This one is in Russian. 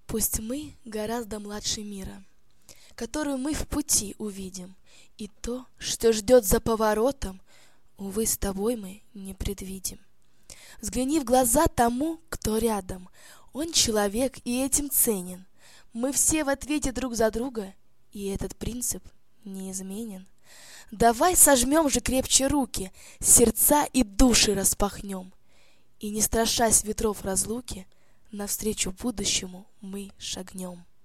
Пусть мы гораздо младше мира, которую мы в пути увидим, и то, что ждет за поворотом, увы, с тобой мы не предвидим. Взгляни в глаза тому, кто рядом. Он человек и этим ценен. Мы все в ответе друг за друга, и этот принцип неизменен. Давай сожмем же крепче руки, сердца и души распахнем, и, не страшась ветров разлуки, навстречу будущему мы шагнем.